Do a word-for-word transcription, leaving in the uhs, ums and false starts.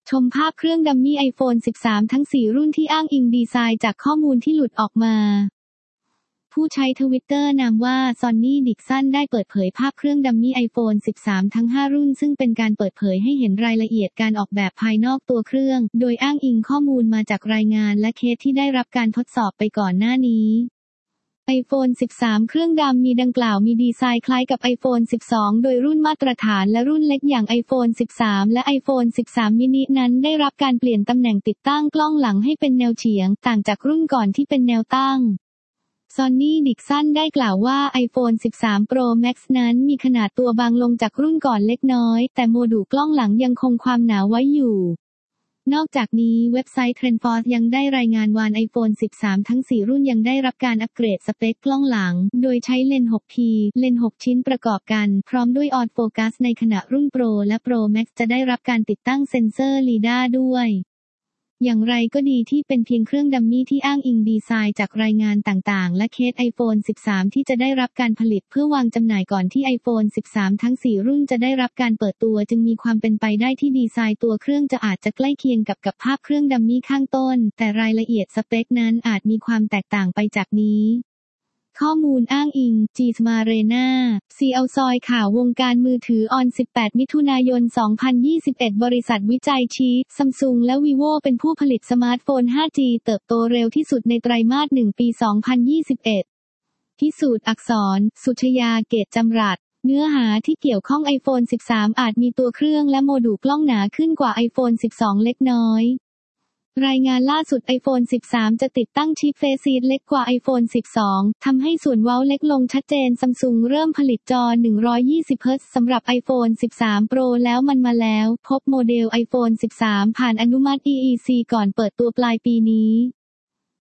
ชมภาพเครื่องดัมมี่ ไอโฟน สิบสาม ทั้ง สี่ รุ่นที่อ้างอิงดีไซน์จากข้อมูลที่หลุดออกมา ผู้ใช้ทวิตเตอร์นามว่า ซอนนี่ ดิกสัน ได้เปิดเผยภาพเครื่องดัมมี่ ไอโฟน สิบสาม ทั้ง ห้า รุ่นซึ่งเป็นการเปิดเผยให้เห็นรายละเอียดการออกแบบภายนอกตัวเครื่อง โดยอ้างอิงข้อมูลมาจากรายงานและเคสที่ได้รับการทดสอบไปก่อนหน้านี้ ไอโฟน สิบสาม เครื่องดำมีดังกล่าวมีดีไซน์คล้ายกับ ไอโฟน สิบสอง โดยรุ่นมาตรฐานและรุ่นเล็กอย่าง ไอโฟน สิบสาม และ ไอโฟน สิบสาม มินิ นั้นได้รับการเปลี่ยนตำแหน่งติดตั้งกล้องหลังให้เป็นแนวเฉียง ต่างจากรุ่นก่อนที่เป็นแนวตั้ง ซอนนี่ ดิกสัน ได้กล่าวว่า ไอโฟน สิบสาม Pro Max นั้นมีขนาดตัวบางลงจากรุ่นก่อนเล็กน้อย แต่โมดูลกล้องหลังยังคงความหนาไว้อยู่ นอกจากนี้เว็บไซต์ TrendForce ยังได้รายงานว่า ไอโฟน สิบสาม ทั้ง สี่ รุ่นยังได้รับการอัปเกรดสเปคกล้องหลัง โดยใช้เลนส์ หก พี เลนส์ หก ชิ้นประกอบกัน พร้อมด้วยออโฟกัสในขณะรุ่น Pro และ Pro Max จะได้รับการติดตั้งเซ็นเซอร์ ลีดาร์ ด้วยอย่างไรก็ดีที่เป็นเพียงเครื่องดัมมี่ที่อ้างอิงดีไซน์จากรายงานต่างๆและเคส ไอโฟน สิบสาม ที่จะได้รับการผลิตเพื่อวางจำหน่ายก่อนที่ ไอโฟน สิบสาม ทั้ง สี่ รุ่นจะได้รับการเปิดตัวจึงมีความเป็นไปได้ที่ดีไซน์ตัวเครื่องจะอาจจะใกล้เคียงกับกับภาพเครื่องดัมมี่ข้างต้นแต่รายละเอียดสเปคนั้นอาจมีความแตกต่างไปจากนี้ข้อมูลอ้างอิง จี เอส เอ็ม เอ อาร์ อี เอ็น เอ ซี แอล ซอยข่าววงการมือถือออน สิบแปด มิถุนายน สองพันยี่สิบเอ็ด บริษัทวิจัยชี้ Samsung และ Vivo เป็นผู้ผลิตสมาร์ทโฟน ห้าจี เติบโตเร็วที่สุดในไตรมาส หนึ่ง ปี สองพันยี่สิบเอ็ด พิสูจน์อักษร สุชยา เกตจำรัด เนื้อหาที่เกี่ยวข้อง ไอโฟน สิบสาม อาจมีตัวเครื่องและโมดูลกล้องหนาขึ้นกว่า ไอโฟน สิบสอง เล็กน้อยรายงานล่าสุด ไอโฟน สิบสาม จะติดตั้งชิป Face เล็กกว่า ไอโฟน สิบสอง ทำให้ส่วนเว้าเล็กลงชัดเจน Samsung เริ่มผลิตจอ หนึ่งร้อยยี่สิบ เฮิร์ตซ์ สำหรับ ไอโฟน สิบสาม Pro แล้วมันมาแล้ว พบโมเดล ไอโฟน สิบสาม ผ่านอนุมัติ อี อี ซี ก่อนเปิดตัวปลายปีนี้